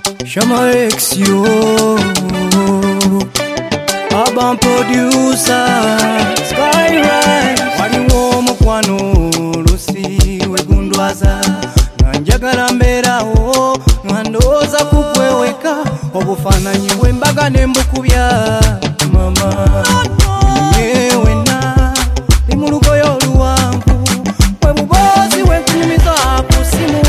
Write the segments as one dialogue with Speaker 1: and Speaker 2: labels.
Speaker 1: Shama X yo Urban producer Skyrise Waliwo mukwano lusi wegundwaza Nanjagala mberawo Nwandoza kugweweka Obufananyi bwembaga nembukubya mama Nyewe na Imulugoyo luwangu Webubozi wenkunyumiza kusimu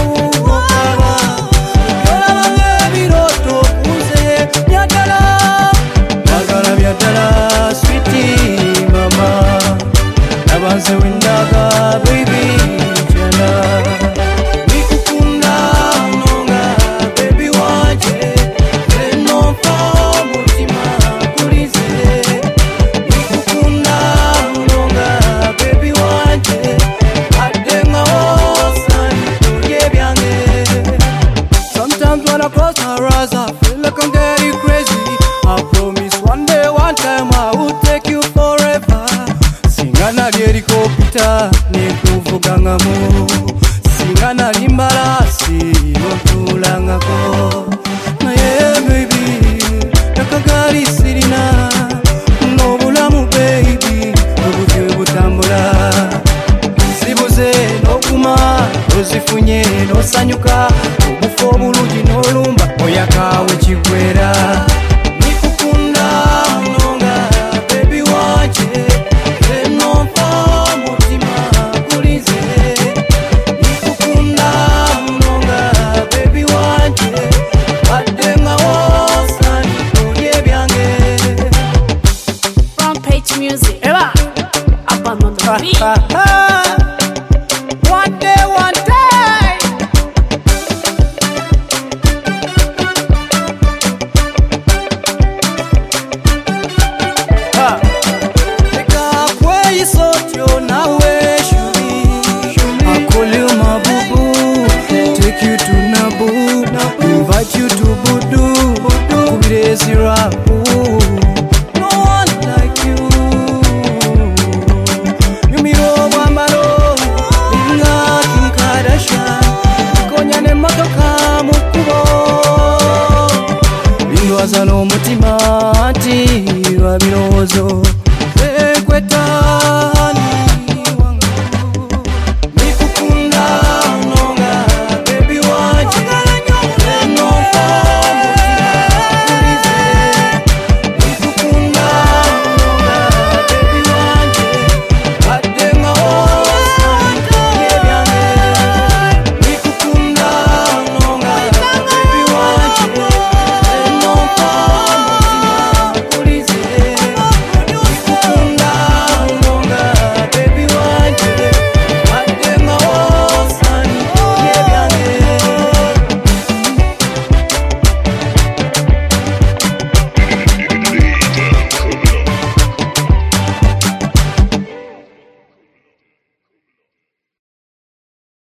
Speaker 1: Sweetie mama Nabanze windaga baby jana Nikukunda nonga baby wanje Eno pa mutima kulize Nikukunda nonga baby wanje Adenga osani kuye byange Sometimes when I close my eyes I feel like I'm getting crazy I promise one day, one time I will take you forever. Singana lieriko pita, nekuvuga ngamu. Singana limbalasi, yotulangako. Na yeah baby, nakagari sirina. Nobulamu baby, obutwe butambula. Sibuze nokuma, ozifunye nosanyuka. Obufo bulungi nolumba, oyakawe kigwera.
Speaker 2: Music. Eva, up on the beat.
Speaker 1: One day, one day. Eka kwe sotyo na we shumi. I call you my boo-boo. Take you to Nabu. Invite you to Budu. Kubirezi rapu. Waza no mutima ati wabirozo